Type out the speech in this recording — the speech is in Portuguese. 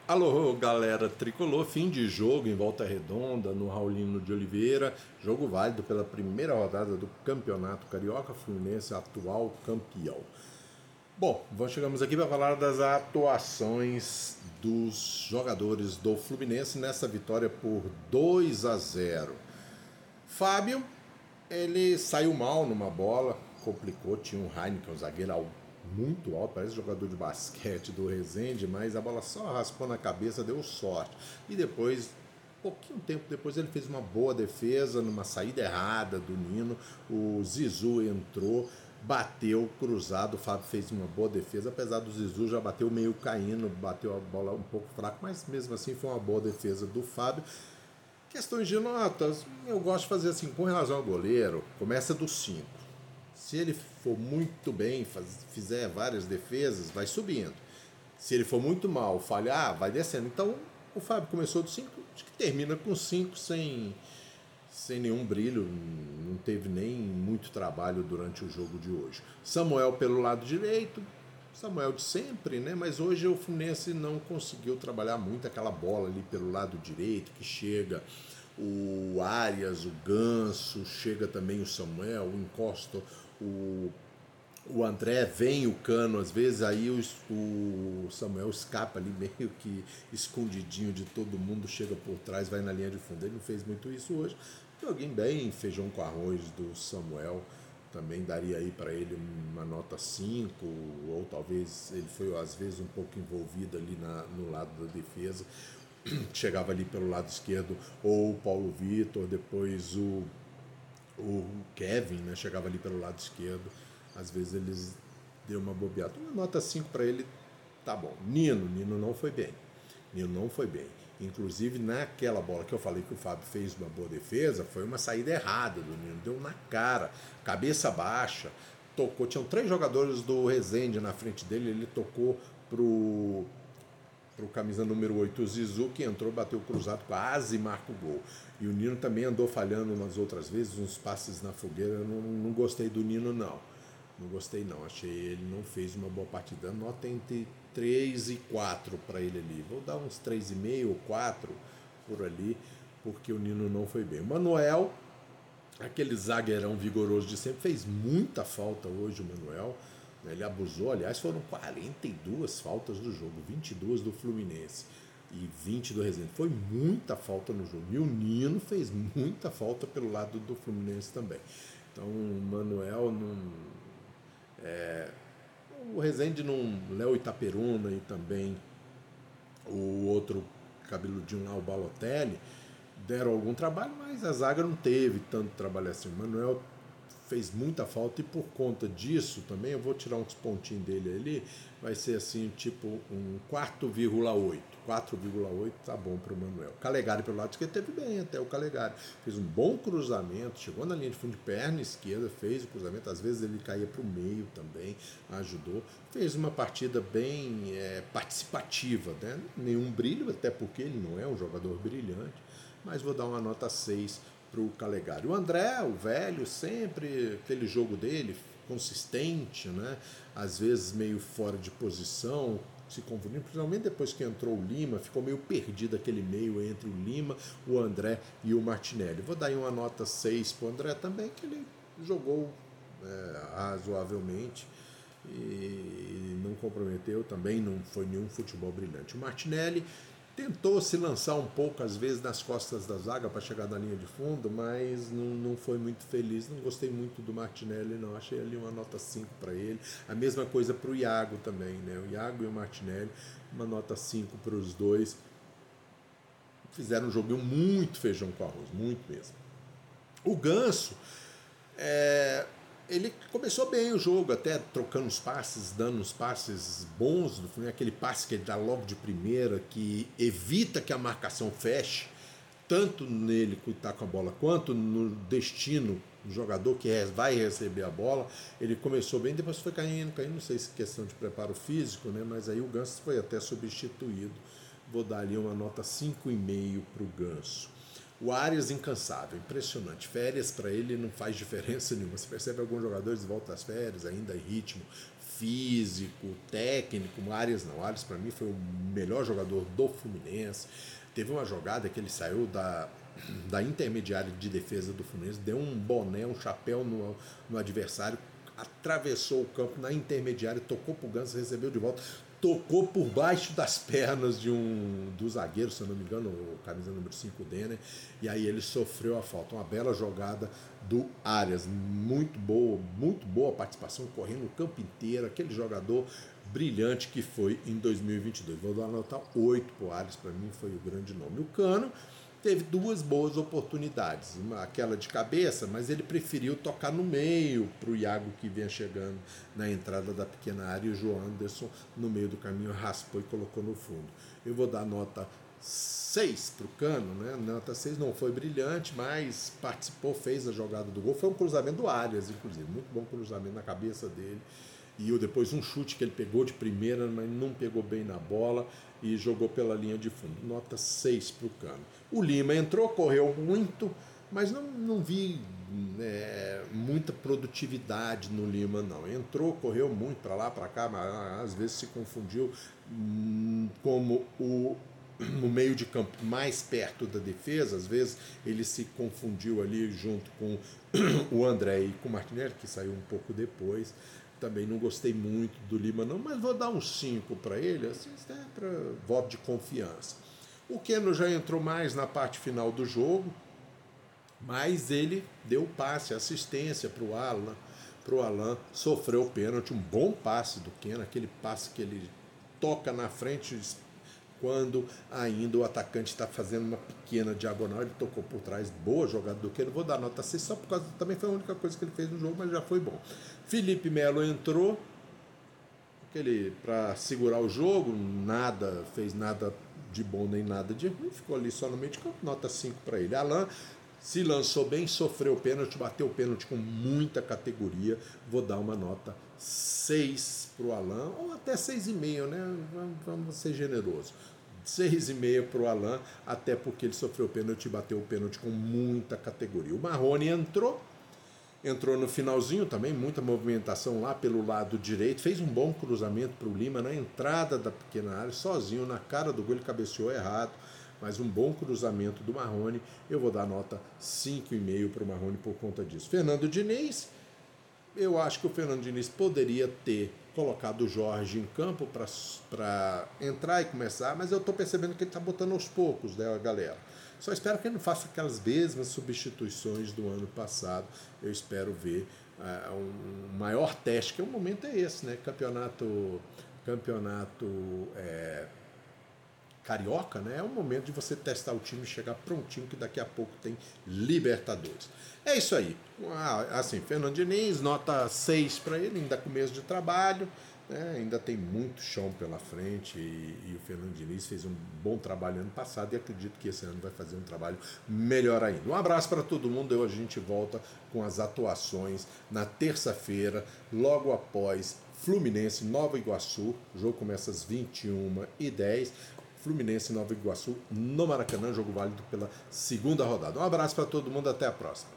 Alô, galera tricolor, fim de jogo em Volta Redonda, no Raulino de Oliveira, jogo válido pela primeira rodada do Campeonato Carioca, Fluminense atual campeão. Bom, chegamos aqui para falar das atuações dos jogadores do Fluminense nessa vitória por 2-0. Fábio, ele saiu mal numa bola, complicou, tinha um Heineken, um zagueiro muito alto, parece jogador de basquete do Resende, mas a bola só raspou na cabeça, deu sorte. E depois, pouquinho tempo depois, ele fez uma boa defesa, numa saída errada do Nino, o Zizu entrou, bateu cruzado, o Fábio fez uma boa defesa, apesar do Zizu já bateu meio caindo, bateu a bola um pouco fraca, mas mesmo assim foi uma boa defesa do Fábio. Questões de notas, eu gosto de fazer assim, com relação ao goleiro, começa do 5. Se ele for muito bem, fizer várias defesas, vai subindo. Se ele for muito mal, falhar, vai descendo. Então, o Fábio começou do 5, acho que termina com 5 sem nenhum brilho, não teve nem muito trabalho durante o jogo de hoje. Samuel pelo lado direito, Samuel de sempre, né? Mas hoje o Fluminense não conseguiu trabalhar muito aquela bola ali pelo lado direito, que chega o Arias, o Ganso, chega também o Samuel, encosta o André, vem o Cano às vezes, aí o Samuel escapa ali meio que escondidinho de todo mundo, chega por trás, vai na linha de fundo. Ele não fez muito isso hoje. Joguei bem, feijão com arroz do Samuel, também daria aí para ele uma nota 5, ou talvez ele foi às vezes um pouco envolvido ali no lado da defesa, chegava ali pelo lado esquerdo, ou o Paulo Vitor, depois o Kevin, né, chegava ali pelo lado esquerdo, às vezes eles deu uma bobeada. Uma nota 5 para ele, tá bom. Nino não foi bem. Nino não foi bem. Inclusive naquela bola que eu falei que o Fábio fez uma boa defesa, foi uma saída errada do Nino, deu na cara, cabeça baixa, tocou, tinham 3 jogadores do Resende na frente dele, ele tocou pro camisa número 8, o Zizu, que entrou, bateu cruzado, quase marca o gol. E o Nino também andou falhando umas outras vezes, uns passes na fogueira. Eu não gostei do Nino, não. Não gostei, não. Achei ele não fez uma boa partida. Nota entre 3 e 4 para ele ali. Vou dar uns 3,5 ou 4 por ali, porque o Nino não foi bem. O Manuel, aquele zagueirão vigoroso de sempre, fez muita falta hoje o Manuel. Ele abusou, aliás, foram 42 faltas do jogo, 22 do Fluminense e 20 do Resende. Foi muita falta no jogo. E o Nino fez muita falta pelo lado do Fluminense também. Então o Manuel não. O Resende não. Léo Itaperuna e também o outro cabeludinho lá, o Balotelli, deram algum trabalho, mas a zaga não teve tanto trabalho assim. O Manuel fez muita falta e por conta disso também, eu vou tirar uns pontinhos dele ali, vai ser assim, tipo um 4,8. 4,8 tá bom para o Manuel. Calegari pelo lado esquerdo teve bem até o Calegari. Fez um bom cruzamento, chegou na linha de fundo de perna esquerda, fez o cruzamento, às vezes ele caía para o meio também, ajudou. Fez uma partida bem participativa, né? Nenhum brilho, até porque ele não é um jogador brilhante, mas vou dar uma nota 6 para o Calegari. O André, o velho, sempre aquele jogo dele, consistente, né? Às vezes meio fora de posição, se confundindo, principalmente depois que entrou o Lima, ficou meio perdido aquele meio entre o Lima, o André e o Martinelli. Vou dar aí uma nota 6 para o André também, que ele jogou razoavelmente e não comprometeu, também não foi nenhum futebol brilhante. O Martinelli tentou se lançar um pouco, às vezes, nas costas da zaga para chegar na linha de fundo, mas não foi muito feliz. Não gostei muito do Martinelli, não. Achei ali uma nota 5 para ele. A mesma coisa para o Iago também, né? O Iago e o Martinelli, uma nota 5 para os dois. Fizeram um joguinho muito feijão com arroz, muito mesmo. O Ganso, ele começou bem o jogo, até trocando os passes, dando uns passes bons, aquele passe que ele dá logo de primeira, que evita que a marcação feche, tanto nele que está com a bola, quanto no destino do jogador que vai receber a bola. Ele começou bem, depois foi caindo, não sei se é questão de preparo físico, né? Mas aí o Ganso foi até substituído. Vou dar ali uma nota 5,5 para o Ganso. O Arias incansável, impressionante. Férias para ele não faz diferença nenhuma. Você percebe alguns jogadores de volta das férias, ainda em ritmo físico, técnico. O Arias não. O Arias, para mim, foi o melhor jogador do Fluminense. Teve uma jogada que ele saiu da intermediária de defesa do Fluminense, deu um boné, um chapéu no adversário, atravessou o campo na intermediária, tocou pro Ganso, recebeu de volta, tocou por baixo das pernas do zagueiro, se eu não me engano, o camisa número 5, o Denner, e aí ele sofreu a falta. Uma bela jogada do Arias, muito boa participação, correndo o campo inteiro, aquele jogador brilhante que foi em 2022. Vou dar uma nota 8 pro Arias, para mim foi o grande nome. O Cano teve duas boas oportunidades, aquela de cabeça, mas ele preferiu tocar no meio para o Iago, que vinha chegando na entrada da pequena área, e o João Anderson no meio do caminho raspou e colocou no fundo. Eu vou dar nota 6 para o Cano, né? Nota 6, não foi brilhante, mas participou, fez a jogada do gol, foi um cruzamento do Arias, inclusive, muito bom cruzamento na cabeça dele, e depois um chute que ele pegou de primeira, mas não pegou bem na bola e jogou pela linha de fundo. Nota 6 para o Cano. O Lima entrou, correu muito, mas não vi muita produtividade no Lima, não. Entrou, correu muito para lá, para cá, mas às vezes se confundiu como no meio de campo mais perto da defesa, às vezes ele se confundiu ali junto com o André e com o Martinelli, que saiu um pouco depois. Também não gostei muito do Lima, não, mas vou dar um 5 para ele, assim, para voto de confiança. O Keno já entrou mais na parte final do jogo, mas ele deu passe, assistência para o Alan, sofreu o pênalti, um bom passe do Keno, aquele passe que ele toca na frente quando ainda o atacante está fazendo uma pequena diagonal, ele tocou por trás, boa jogada do Keno. Vou dar nota 6 só por causa, também foi a única coisa que ele fez no jogo, mas já foi bom. Felipe Melo entrou para segurar o jogo, fez nada de bom nem nada de ruim, ficou ali só no meio de campo, nota 5 para ele. Alan se lançou bem, sofreu o pênalti, bateu o pênalti com muita categoria, vou dar uma nota 6 para o Alan, ou até 6,5, né? Vamos ser generosos. 6,5 para o Alan, até porque ele sofreu o pênalti e bateu o pênalti com muita categoria. O Marrone entrou no finalzinho também, muita movimentação lá pelo lado direito, fez um bom cruzamento para o Lima na entrada da pequena área, sozinho, na cara do gol, ele cabeceou errado, mas um bom cruzamento do Marrone. Eu vou dar nota 5,5 para o Marrone por conta disso. Fernando Diniz, eu acho que o Fernando Diniz poderia ter colocado o Jorge em campo para entrar e começar, mas eu estou percebendo que ele está botando aos poucos, né, galera? Só espero que ele não faça aquelas mesmas substituições do ano passado. Eu espero ver um maior teste, que o momento é esse, né? Campeonato carioca, né? É o momento de você testar o time e chegar prontinho, que daqui a pouco tem Libertadores. É isso aí. Assim, Fernando Diniz, nota 6 para ele, ainda começo de trabalho, né? Ainda tem muito chão pela frente e o Fernando Diniz fez um bom trabalho ano passado e acredito que esse ano vai fazer um trabalho melhor ainda. Um abraço para todo mundo, a gente volta com as atuações na terça-feira, logo após Fluminense Nova Iguaçu. O jogo começa às 21h10. Fluminense Nova Iguaçu no Maracanã, jogo válido pela segunda rodada. Um abraço para todo mundo, até a próxima.